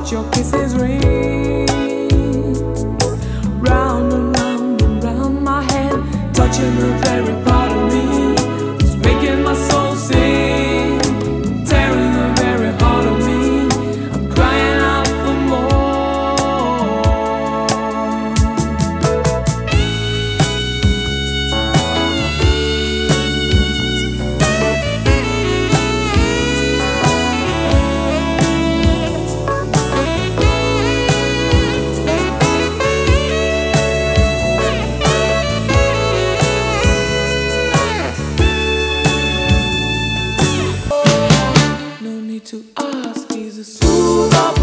your kisses ring round and round and round my head, touching the very part of me. It's making my soul sing, tearing the very heart of me. I'm crying out for more. No need to ask, he's a smooth operator.